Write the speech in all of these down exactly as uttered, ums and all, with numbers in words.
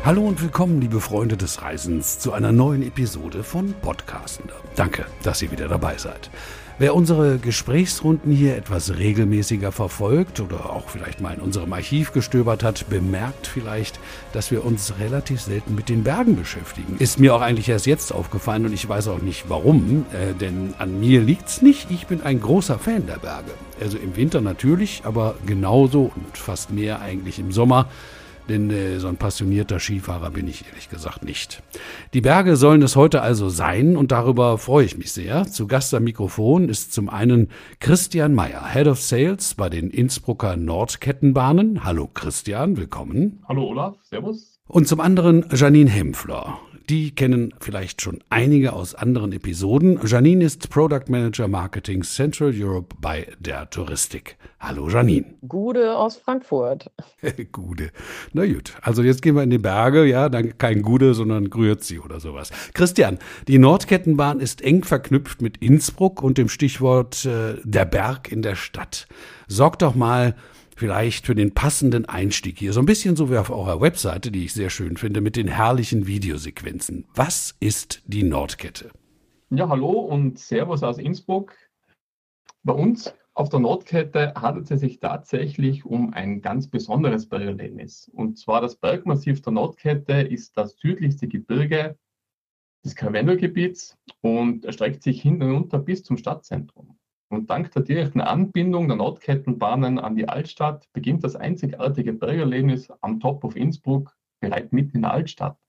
Hallo und willkommen, liebe Freunde des Reisens, zu einer neuen Episode von Podcastender. Danke, dass ihr wieder dabei seid. Wer unsere Gesprächsrunden hier etwas regelmäßiger verfolgt oder auch vielleicht mal in unserem Archiv gestöbert hat, bemerkt vielleicht, dass wir uns relativ selten mit den Bergen beschäftigen. Ist mir auch eigentlich erst jetzt aufgefallen und ich weiß auch nicht warum, äh, denn an mir liegt's nicht. Ich bin ein großer Fan der Berge. Also im Winter natürlich, aber genauso und fast mehr eigentlich im Sommer. Denn äh, so ein passionierter Skifahrer bin ich ehrlich gesagt nicht. Die Berge sollen es heute also sein und darüber freue ich mich sehr. Zu Gast am Mikrofon ist zum einen Christian Meyer, Head of Sales bei den Innsbrucker Nordkettenbahnen. Hallo Christian, willkommen. Hallo Olaf, servus. Und zum anderen Janine Hempfler. Die kennen vielleicht schon einige aus anderen Episoden. Janine ist Product Manager Marketing Central Europe bei der Touristik. Hallo Janine. Gude aus Frankfurt. Gude. Na gut, also jetzt gehen wir in die Berge, ja, dann kein Gude, sondern Grüezi oder sowas. Christian, die Nordkettenbahn ist eng verknüpft mit Innsbruck und dem Stichwort äh, der Berg in der Stadt. Sorgt doch mal vielleicht für den passenden Einstieg hier. So ein bisschen so wie auf eurer Webseite, die ich sehr schön finde, mit den herrlichen Videosequenzen. Was ist die Nordkette? Ja, hallo und servus aus Innsbruck. Bei uns auf der Nordkette handelt es sich tatsächlich um ein ganz besonderes Bergerlebnis. Und zwar das Bergmassiv der Nordkette ist das südlichste Gebirge des Karwendelgebiets und erstreckt sich hinunter bis zum Stadtzentrum. Und dank der direkten Anbindung der Nordkettenbahnen an die Altstadt beginnt das einzigartige Bergerlebnis am Top of Innsbruck bereits mitten in der Altstadt.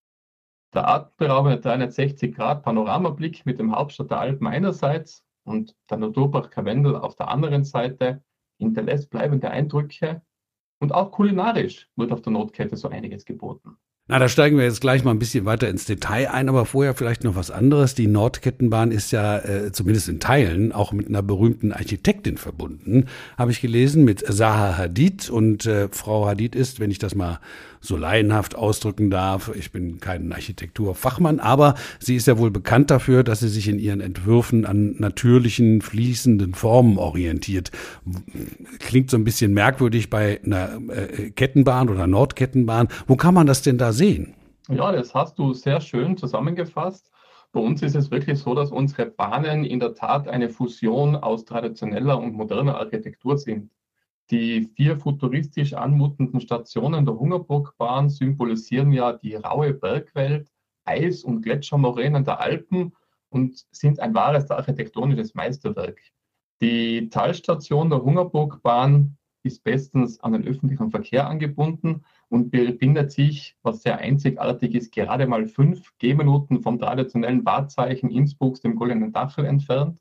Der atemberaubende dreihundertsechzig Grad Panoramablick mit dem Hauptstadt der Alpen einerseits und der Naturpark Karwendel auf der anderen Seite hinterlässt bleibende Eindrücke. Und auch kulinarisch wird auf der Nordkette so einiges geboten. Na, da steigen wir jetzt gleich mal ein bisschen weiter ins Detail ein, aber vorher vielleicht noch was anderes. Die Nordkettenbahn ist ja äh, zumindest in Teilen auch mit einer berühmten Architektin verbunden, habe ich gelesen, mit Zaha Hadid. Und äh, Frau Hadid ist, wenn ich das mal so laienhaft ausdrücken darf, ich bin kein Architekturfachmann, aber sie ist ja wohl bekannt dafür, dass sie sich in ihren Entwürfen an natürlichen, fließenden Formen orientiert. Klingt so ein bisschen merkwürdig bei einer äh, Kettenbahn oder Nordkettenbahn. Wo kann man das denn da sehen? Ja, das hast du sehr schön zusammengefasst. Bei uns ist es wirklich so, dass unsere Bahnen in der Tat eine Fusion aus traditioneller und moderner Architektur sind. Die vier futuristisch anmutenden Stationen der Hungerburgbahn symbolisieren ja die raue Bergwelt, Eis- und Gletschermoränen der Alpen und sind ein wahres architektonisches Meisterwerk. Die Talstation der Hungerburgbahn ist bestens an den öffentlichen Verkehr angebunden und befindet sich, was sehr einzigartig ist, gerade mal fünf Gehminuten vom traditionellen Wahrzeichen Innsbrucks, dem Goldenen Dachel, entfernt.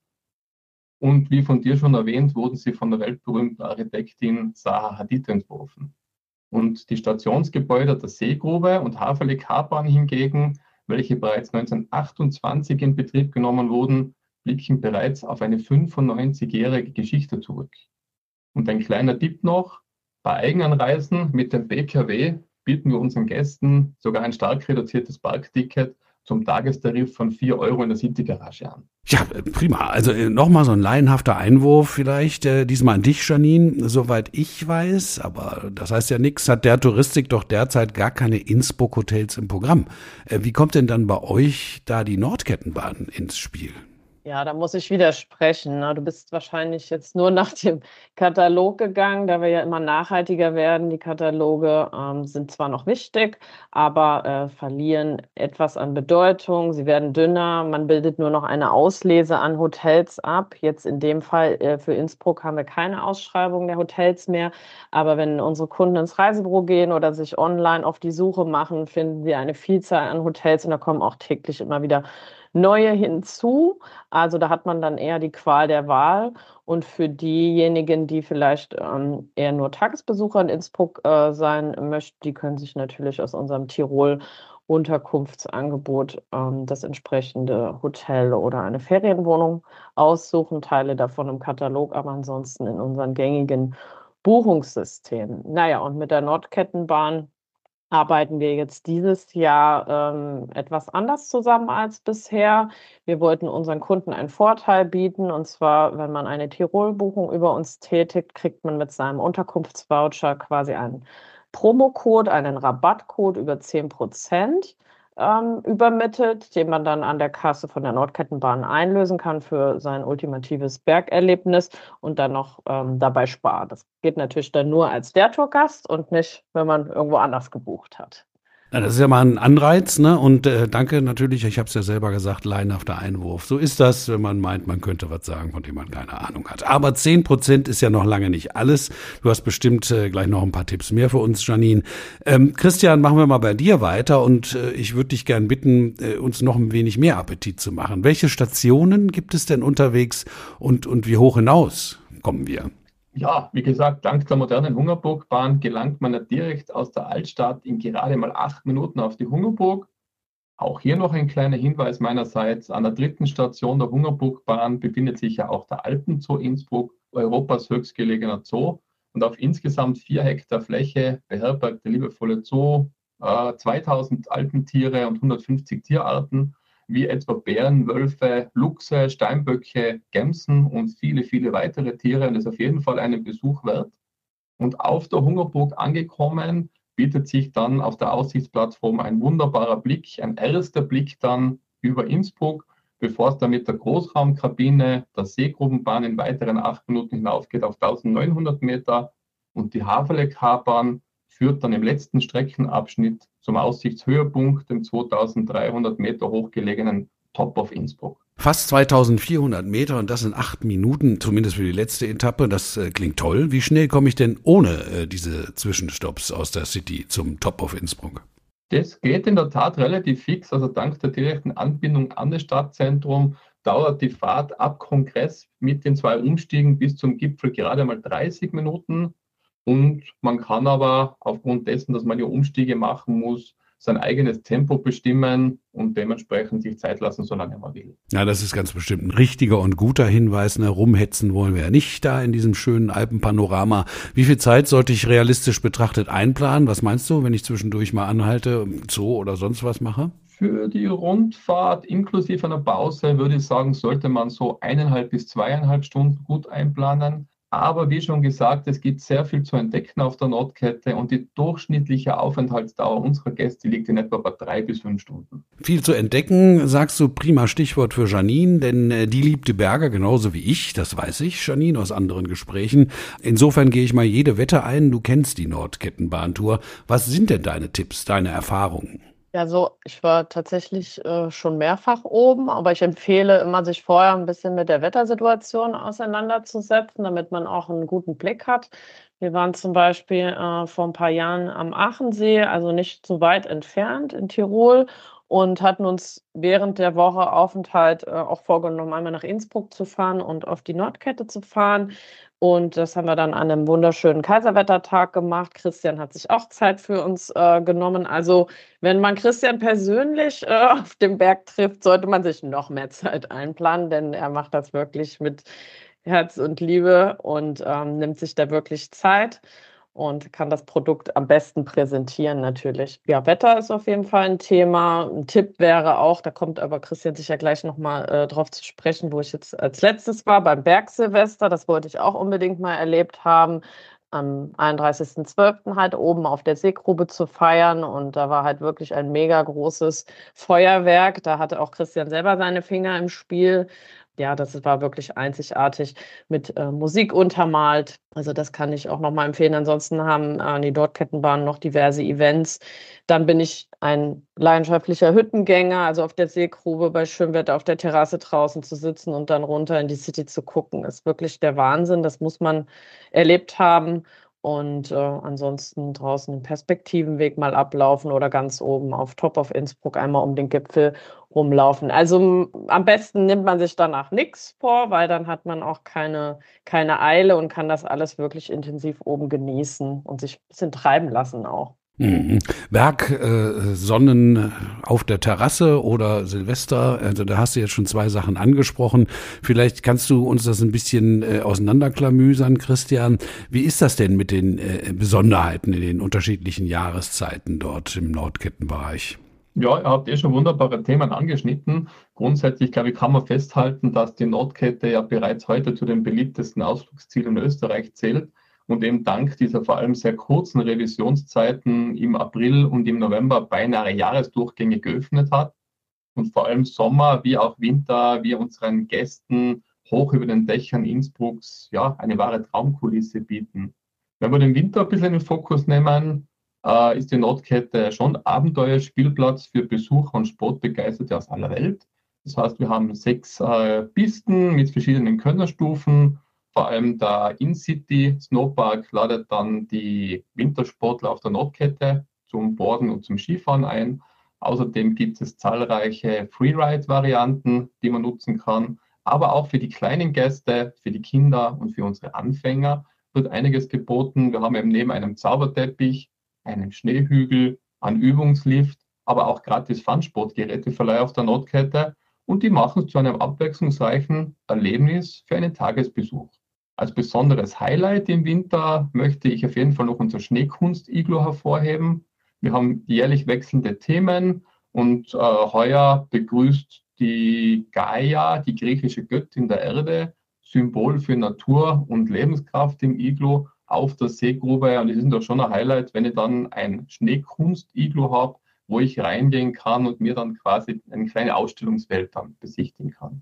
Und wie von dir schon erwähnt, wurden sie von der weltberühmten Architektin Zaha Hadid entworfen. Und die Stationsgebäude der Seegrube und Haferle-Kartbahn hingegen, welche bereits neunzehnhundertachtundzwanzig in Betrieb genommen wurden, blicken bereits auf eine fünfundneunzigjährige Geschichte zurück. Und ein kleiner Tipp noch: Bei Eigenanreisen mit dem B K W bieten wir unseren Gästen sogar ein stark reduziertes Parkticket zum Tagestarif von vier Euro in der City-Garage an. Ja, prima. Also äh, nochmal so ein laienhafter Einwurf vielleicht, äh, diesmal an dich, Janine. Soweit ich weiß, aber das heißt ja nichts, hat der Touristik doch derzeit gar keine Innsbruck-Hotels im Programm. Äh, wie kommt denn dann bei euch da die Nordkettenbahn ins Spiel? Ja, da muss ich widersprechen. Ne? Du bist wahrscheinlich jetzt nur nach dem Katalog gegangen, da wir ja immer nachhaltiger werden. Die Kataloge ähm, sind zwar noch wichtig, aber äh, verlieren etwas an Bedeutung. Sie werden dünner. Man bildet nur noch eine Auslese an Hotels ab. Jetzt in dem Fall äh, für Innsbruck haben wir keine Ausschreibung der Hotels mehr. Aber wenn unsere Kunden ins Reisebüro gehen oder sich online auf die Suche machen, finden sie eine Vielzahl an Hotels und da kommen auch täglich immer wieder neue hinzu. Also da hat man dann eher die Qual der Wahl. Und für diejenigen, die vielleicht ähm, eher nur Tagesbesucher in Innsbruck äh, sein möchten, die können sich natürlich aus unserem Tirol-Unterkunftsangebot ähm, das entsprechende Hotel oder eine Ferienwohnung aussuchen. Teile davon im Katalog, aber ansonsten in unseren gängigen Buchungssystemen. Naja, und mit der Nordkettenbahn arbeiten wir jetzt dieses Jahr ähm, etwas anders zusammen als bisher. Wir wollten unseren Kunden einen Vorteil bieten, und zwar, wenn man eine Tirol-Buchung über uns tätigt, kriegt man mit seinem Unterkunftsvoucher quasi einen Promocode, einen Rabattcode über zehn Prozent ähm, übermittelt, den man dann an der Kasse von der Nordkettenbahn einlösen kann für sein ultimatives Bergerlebnis und dann noch ähm, dabei sparen. Das geht natürlich dann nur als der Tourgast und nicht, wenn man irgendwo anders gebucht hat. Na, das ist ja mal ein Anreiz, ne? Und äh, danke natürlich, ich habe es ja selber gesagt, laienhafter Einwurf. So ist das, wenn man meint, man könnte was sagen, von dem man keine Ahnung hat. Aber zehn Prozent ist ja noch lange nicht alles. Du hast bestimmt äh, gleich noch ein paar Tipps mehr für uns, Janine. Ähm, Christian, machen wir mal bei dir weiter und äh, ich würde dich gern bitten, äh, uns noch ein wenig mehr Appetit zu machen. Welche Stationen gibt es denn unterwegs und, und wie hoch hinaus kommen wir? Ja, wie gesagt, dank der modernen Hungerburgbahn gelangt man ja direkt aus der Altstadt in gerade mal acht Minuten auf die Hungerburg. Auch hier noch ein kleiner Hinweis meinerseits. An der dritten Station der Hungerburgbahn befindet sich ja auch der Alpenzoo Innsbruck, Europas höchstgelegener Zoo. Und auf insgesamt vier Hektar Fläche beherbergt der liebevolle Zoo äh, zweitausend Alpentiere und hundertfünfzig Tierarten, wie etwa Bären, Wölfe, Luchse, Steinböcke, Gämsen und viele, viele weitere Tiere. Und das ist auf jeden Fall einen Besuch wert. Und auf der Hungerburg angekommen, bietet sich dann auf der Aussichtsplattform ein wunderbarer Blick, ein erster Blick dann über Innsbruck, bevor es dann mit der Großraumkabine der Seegrubenbahn in weiteren acht Minuten hinaufgeht auf eintausendneunhundert Meter. Und die Haferle-K-Bahn führt dann im letzten Streckenabschnitt zum Aussichtshöhepunkt, dem zweitausenddreihundert Meter hochgelegenen Top of Innsbruck. Fast zweitausendvierhundert Meter und das in acht Minuten, zumindest für die letzte Etappe. Das äh, klingt toll. Wie schnell komme ich denn ohne äh, diese Zwischenstopps aus der City zum Top of Innsbruck? Das geht in der Tat relativ fix. Also dank der direkten Anbindung an das Stadtzentrum dauert die Fahrt ab Kongress mit den zwei Umstiegen bis zum Gipfel gerade mal dreißig Minuten. Und man kann aber aufgrund dessen, dass man ja Umstiege machen muss, sein eigenes Tempo bestimmen und dementsprechend sich Zeit lassen, solange man will. Ja, das ist ganz bestimmt ein richtiger und guter Hinweis. Ne? Rumhetzen wollen wir ja nicht da in diesem schönen Alpenpanorama. Wie viel Zeit sollte ich realistisch betrachtet einplanen? Was meinst du, wenn ich zwischendurch mal anhalte, Zoo oder sonst was mache? Für die Rundfahrt inklusive einer Pause würde ich sagen, sollte man so eineinhalb bis zweieinhalb Stunden gut einplanen. Aber wie schon gesagt, es gibt sehr viel zu entdecken auf der Nordkette und die durchschnittliche Aufenthaltsdauer unserer Gäste liegt in etwa bei drei bis fünf Stunden. Viel zu entdecken, sagst du, prima Stichwort für Janine, denn die liebt die Berge genauso wie ich, das weiß ich, Janine, aus anderen Gesprächen. Insofern gehe ich mal jede Wette ein, du kennst die Nordkettenbahntour. Was sind denn deine Tipps, deine Erfahrungen? Ja, so, ich war tatsächlich äh, schon mehrfach oben, aber ich empfehle immer, sich vorher ein bisschen mit der Wettersituation auseinanderzusetzen, damit man auch einen guten Blick hat. Wir waren zum Beispiel äh, vor ein paar Jahren am Aachensee, also nicht so weit entfernt in Tirol, und hatten uns während der Woche Aufenthalt äh, auch vorgenommen, einmal nach Innsbruck zu fahren und auf die Nordkette zu fahren. Und das haben wir dann an einem wunderschönen Kaiserwettertag gemacht. Christian hat sich auch Zeit für uns äh, genommen. Also wenn man Christian persönlich äh, auf dem Berg trifft, sollte man sich noch mehr Zeit einplanen, denn er macht das wirklich mit Herz und Liebe und ähm, nimmt sich da wirklich Zeit und kann das Produkt am besten präsentieren natürlich. Ja, Wetter ist auf jeden Fall ein Thema. Ein Tipp wäre auch, da kommt aber Christian sicher gleich nochmal äh, drauf zu sprechen, wo ich jetzt als letztes war, beim Bergsilvester. Das wollte ich auch unbedingt mal erlebt haben. Am einunddreißigsten zwölften halt oben auf der Seegrube zu feiern. Und da war halt wirklich ein mega großes Feuerwerk. Da hatte auch Christian selber seine Finger im Spiel. Ja, das war wirklich einzigartig mit äh, Musik untermalt. Also das kann ich auch nochmal empfehlen. Ansonsten haben äh, die Nordkettenbahn noch diverse Events. Dann bin ich ein leidenschaftlicher Hüttengänger, also auf der Seegrube bei Schönwetter auf der Terrasse draußen zu sitzen und dann runter in die City zu gucken, ist wirklich der Wahnsinn. Das muss man erlebt haben. Und äh, ansonsten draußen den Perspektivenweg mal ablaufen oder ganz oben auf Top of Innsbruck einmal um den Gipfel rumlaufen. Also m- am besten nimmt man sich danach nichts vor, weil dann hat man auch keine, keine Eile und kann das alles wirklich intensiv oben genießen und sich ein bisschen treiben lassen auch. Mhm. Berg, äh, Sonnen auf der Terrasse oder Silvester, also da hast du jetzt schon zwei Sachen angesprochen. Vielleicht kannst du uns das ein bisschen äh, auseinanderklamüsern, Christian. Wie ist das denn mit den äh, Besonderheiten in den unterschiedlichen Jahreszeiten dort im Nordkettenbereich? Ja, ihr habt eh schon wunderbare Themen angeschnitten. Grundsätzlich, glaube ich, kann man festhalten, dass die Nordkette ja bereits heute zu den beliebtesten Ausflugszielen in Österreich zählt. und eben dank dieser vor allem sehr kurzen Revisionszeiten im April und im November beinahe Jahresdurchgänge geöffnet hat und vor allem Sommer wie auch Winter wir unseren Gästen hoch über den Dächern Innsbrucks ja eine wahre Traumkulisse bieten. Wenn wir den Winter ein bisschen in den Fokus nehmen, äh, ist die Nordkette schon Abenteuerspielplatz für Besucher und Sportbegeisterte aus aller Welt. Das heißt, wir haben sechs äh, Pisten mit verschiedenen Könnerstufen. Vor allem der In-City Snowpark ladet dann die Wintersportler auf der Nordkette zum Boarden und zum Skifahren ein. Außerdem gibt es zahlreiche Freeride-Varianten, die man nutzen kann. Aber auch für die kleinen Gäste, für die Kinder und für unsere Anfänger wird einiges geboten. Wir haben eben neben einem Zauberteppich, einem Schneehügel, einen Übungslift, aber auch gratis Fun-Sportgeräteverleih auf der Nordkette. Und die machen es zu einem abwechslungsreichen Erlebnis für einen Tagesbesuch. Als besonderes Highlight im Winter möchte ich auf jeden Fall noch unser Schneekunst-Iglo hervorheben. Wir haben jährlich wechselnde Themen und äh, heuer begrüßt die Gaia, die griechische Göttin der Erde, Symbol für Natur und Lebenskraft im Iglo auf der Seegrube. Und es ist doch schon ein Highlight, wenn ich dann ein Schneekunst-Iglo habe, wo ich reingehen kann und mir dann quasi eine kleine Ausstellungswelt dann besichtigen kann.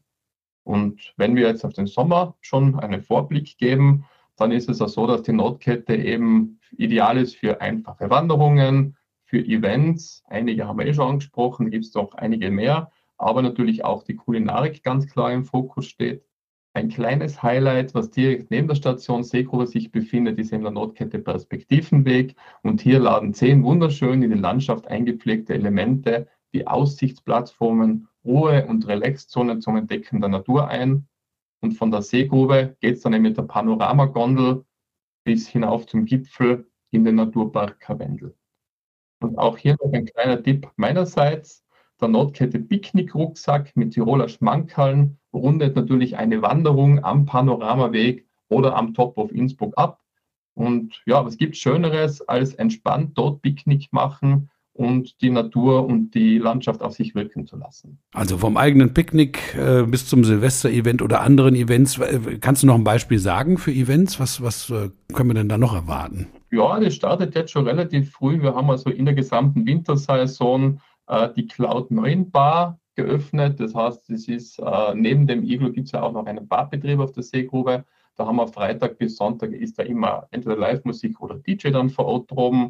Und wenn wir jetzt auf den Sommer schon einen Vorblick geben, dann ist es auch so, dass die Nordkette eben ideal ist für einfache Wanderungen, für Events. Einige haben wir eh schon angesprochen, gibt es noch einige mehr, aber natürlich auch die Kulinarik ganz klar im Fokus steht. Ein kleines Highlight, was direkt neben der Station Seegrube sich befindet, ist in der Nordkette Perspektivenweg. Und hier laden zehn wunderschön in die Landschaft eingepflegte Elemente wie Aussichtsplattformen, Ruhe- und Relaxzonen zum Entdecken der Natur ein. Und von der Seegrube geht es dann mit der Panoramagondel bis hinauf zum Gipfel in den Naturpark Karwendel. Und auch hier noch ein kleiner Tipp meinerseits. Der Nordkette Picknick-Rucksack mit Tiroler Schmankerln rundet natürlich eine Wanderung am Panoramaweg oder am Top of Innsbruck ab. Und ja, was gibt Schöneres als entspannt dort Picknick machen und die Natur und die Landschaft auf sich wirken zu lassen. Also vom eigenen Picknick äh, bis zum Silvester-Event oder anderen Events. Kannst du noch ein Beispiel sagen für Events? Was, was äh, können wir denn da noch erwarten? Ja, das startet jetzt schon relativ früh. Wir haben also in der gesamten Wintersaison äh, die Cloud neun Bar geöffnet. Das heißt, es ist äh, neben dem Iglo gibt es ja auch noch einen Barbetrieb auf der Seegrube. Da haben wir Freitag bis Sonntag ist da immer entweder Live-Musik oder D J dann vor Ort droben.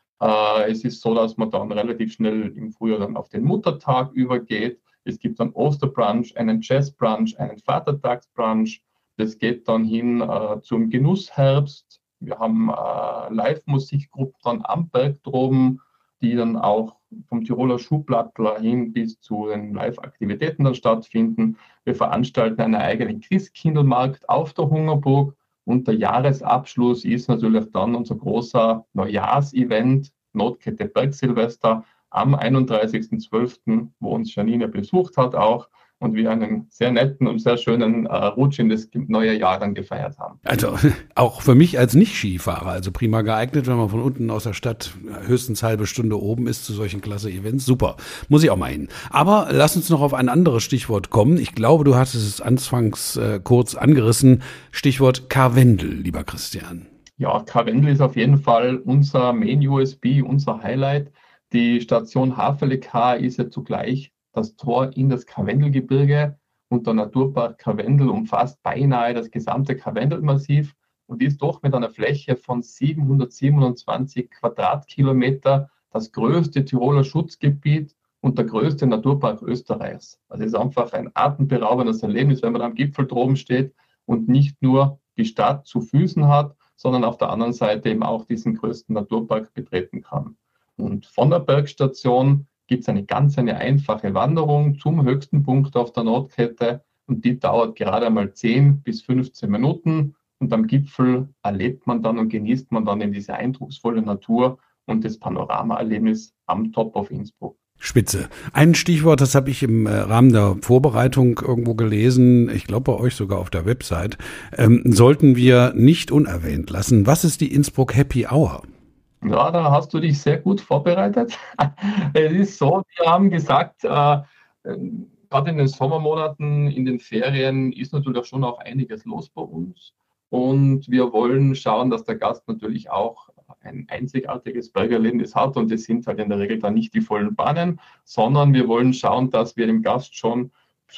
Äh, es ist so, dass man dann relativ schnell im Frühjahr dann auf den Muttertag übergeht. Es gibt dann Osterbrunch, einen Jazzbrunch, einen Vatertagsbrunch. Das geht dann hin äh, zum Genussherbst. Wir haben äh, Live-Musikgruppen dann am Berg droben, die dann auch vom Tiroler Schuhplattler hin bis zu den Live-Aktivitäten dann stattfinden. Wir veranstalten einen eigenen Christkindlmarkt auf der Hungerburg und der Jahresabschluss ist natürlich dann unser großer Neujahrsevent, Nordkette Bergsilvester, am einunddreißigsten zwölften, wo uns Janine besucht hat auch und wir einen sehr netten und sehr schönen äh, Rutsch in das neue Jahr dann gefeiert haben. Also auch für mich als Nicht-Skifahrer, also prima geeignet, wenn man von unten aus der Stadt höchstens halbe Stunde oben ist zu solchen klasse Events. Super, muss ich auch mal hin. Aber lass uns noch auf ein anderes Stichwort kommen. Ich glaube, du hattest es anfangs äh, kurz angerissen. Stichwort Karwendel, lieber Christian. Ja, Karwendel ist auf jeden Fall unser Main-U S B, unser Highlight. Die Station Haveleká ist ja zugleich das Tor in das Karwendelgebirge und der Naturpark Karwendel umfasst beinahe das gesamte Karwendelmassiv und ist doch mit einer Fläche von siebenhundertsiebenundzwanzig Quadratkilometer das größte Tiroler Schutzgebiet und der größte Naturpark Österreichs. Also es ist einfach ein atemberaubendes Erlebnis, wenn man am Gipfel droben steht und nicht nur die Stadt zu Füßen hat, sondern auf der anderen Seite eben auch diesen größten Naturpark betreten kann. Und von der Bergstation gibt es eine ganz eine einfache Wanderung zum höchsten Punkt auf der Nordkette und die dauert gerade einmal zehn bis fünfzehn Minuten und am Gipfel erlebt man dann und genießt man dann in diese eindrucksvolle Natur und das Panoramaerlebnis am Top of Innsbruck. Spitze. Ein Stichwort, das habe ich im Rahmen der Vorbereitung irgendwo gelesen, ich glaube bei euch sogar auf der Website, ähm, sollten wir nicht unerwähnt lassen. Was ist die Innsbruck Happy Hour? Ja, da hast du dich sehr gut vorbereitet. Es ist so, wir haben gesagt, äh, gerade in den Sommermonaten, in den Ferien ist natürlich auch schon auch einiges los bei uns. Und wir wollen schauen, dass der Gast natürlich auch ein einzigartiges Bergerlebnis hat. Und das sind halt in der Regel dann nicht die vollen Bahnen, sondern wir wollen schauen, dass wir dem Gast schon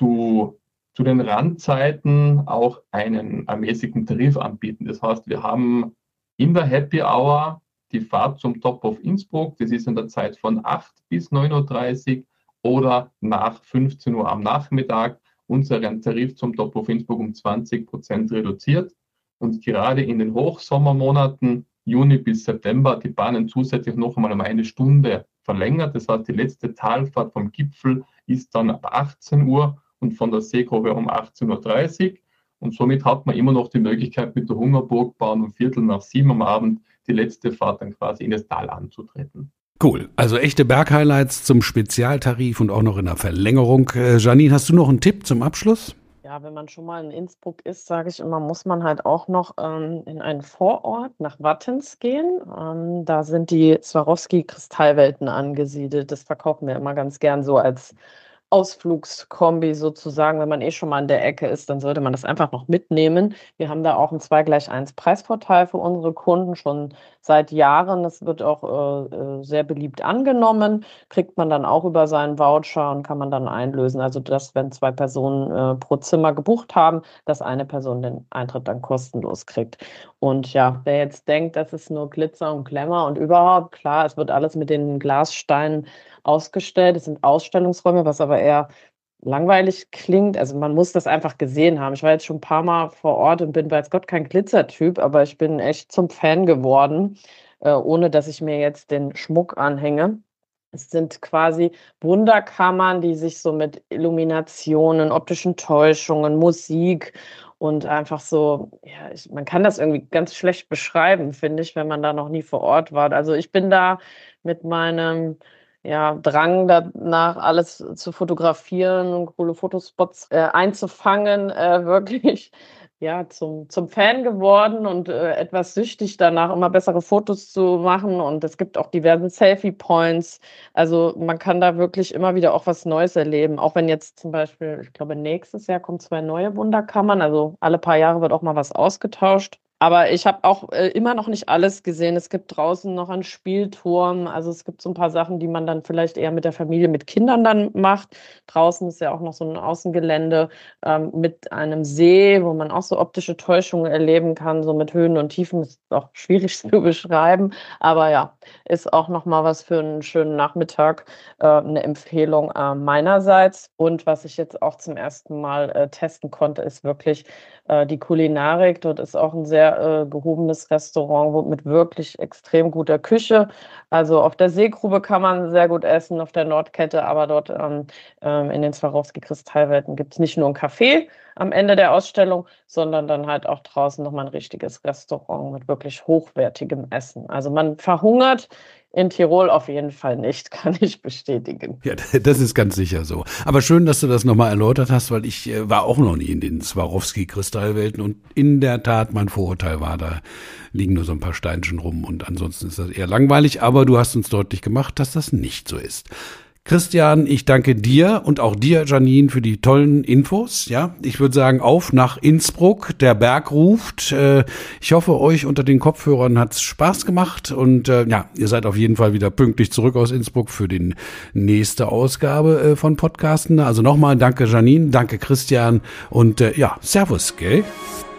zu, zu den Randzeiten auch einen ermäßigten Tarif anbieten. Das heißt, wir haben in der Happy Hour die Fahrt zum Top of Innsbruck. Das ist in der Zeit von acht bis neun Uhr dreißig oder nach fünfzehn Uhr am Nachmittag unseren Tarif zum Top of Innsbruck um zwanzig Prozent reduziert. Und gerade in den Hochsommermonaten, Juni bis September, die Bahnen zusätzlich noch einmal um eine Stunde verlängert. Das heißt, die letzte Talfahrt vom Gipfel ist dann ab achtzehn Uhr und von der Seegrube um achtzehn Uhr dreißig. Und somit hat man immer noch die Möglichkeit, mit der Hungerburgbahn um Viertel nach sieben am Abend die letzte Fahrt dann quasi in das Tal anzutreten. Cool, also echte Berghighlights zum Spezialtarif und auch noch in der Verlängerung. Äh, Janine, hast du noch einen Tipp zum Abschluss? Ja, wenn man schon mal in Innsbruck ist, sage ich immer, muss man halt auch noch ähm, in einen Vorort nach Wattens gehen. Ähm, da sind die Swarovski-Kristallwelten angesiedelt. Das verkaufen wir immer ganz gern so als Ausflugskombi sozusagen. Wenn man eh schon mal an der Ecke ist, dann sollte man das einfach noch mitnehmen. Wir haben da auch ein zwei gleich eins Preisportal für unsere Kunden schon seit Jahren. Das wird auch äh, sehr beliebt angenommen. Kriegt man dann auch über seinen Voucher und kann man dann einlösen. Also dass, wenn zwei Personen äh, pro Zimmer gebucht haben, dass eine Person den Eintritt dann kostenlos kriegt. Und ja, wer jetzt denkt, das ist nur Glitzer und Glamour und überhaupt, klar, es wird alles mit den Glassteinen ausgestellt. Es sind Ausstellungsräume, was aber eher langweilig klingt. Also man muss das einfach gesehen haben. Ich war jetzt schon ein paar Mal vor Ort und bin weiß Gott kein Glitzertyp, aber ich bin echt zum Fan geworden, äh, ohne dass ich mir jetzt den Schmuck anhänge. Es sind quasi Wunderkammern, die sich so mit Illuminationen, optischen Täuschungen, Musik und einfach so, ja, ich, man kann das irgendwie ganz schlecht beschreiben, finde ich, wenn man da noch nie vor Ort war. Also ich bin da mit meinem ja, Drang danach, alles zu fotografieren und coole Fotospots äh, einzufangen, äh, wirklich ja, zum, zum Fan geworden und äh, etwas süchtig danach, immer bessere Fotos zu machen. Und es gibt auch diverse Selfie-Points. Also man kann da wirklich immer wieder auch was Neues erleben. Auch wenn jetzt zum Beispiel, ich glaube, nächstes Jahr kommen zwei neue Wunderkammern. Also alle paar Jahre wird auch mal was ausgetauscht. Aber ich habe auch äh, immer noch nicht alles gesehen. Es gibt draußen noch einen Spielturm. Also es gibt so ein paar Sachen, die man dann vielleicht eher mit der Familie, mit Kindern dann macht. Draußen ist ja auch noch so ein Außengelände ähm, mit einem See, wo man auch so optische Täuschungen erleben kann, so mit Höhen und Tiefen. Das ist auch schwierig zu beschreiben. Aber ja, ist auch noch mal was für einen schönen Nachmittag. Äh, eine Empfehlung äh, meinerseits. Und was ich jetzt auch zum ersten Mal äh, testen konnte, ist wirklich äh, die Kulinarik. Dort ist auch ein sehr äh, gehobenes Restaurant wo, mit wirklich extrem guter Küche. Also auf der Seegrube kann man sehr gut essen, auf der Nordkette, aber dort ähm, ähm, in den Swarovski-Kristallwelten gibt es nicht nur ein Café am Ende der Ausstellung, sondern dann halt auch draußen nochmal ein richtiges Restaurant mit wirklich hochwertigem Essen. Also man verhungert in Tirol auf jeden Fall nicht, kann ich bestätigen. Ja, das ist ganz sicher so. Aber schön, dass du das nochmal erläutert hast, weil ich äh, war auch noch nie in den Swarovski-Kristallwelten und in der Tat, mein Vorurteil war, da liegen nur so ein paar Steinchen rum und ansonsten ist das eher langweilig, aber du hast uns deutlich gemacht, dass das nicht so ist. Christian, ich danke dir und auch dir, Janine, für die tollen Infos. Ja, ich würde sagen, auf nach Innsbruck. Der Berg ruft. Ich hoffe, euch unter den Kopfhörern hat's Spaß gemacht und ja, ihr seid auf jeden Fall wieder pünktlich zurück aus Innsbruck für die nächste Ausgabe von Podcasten. Also nochmal danke, Janine, danke, Christian und ja, Servus, gell?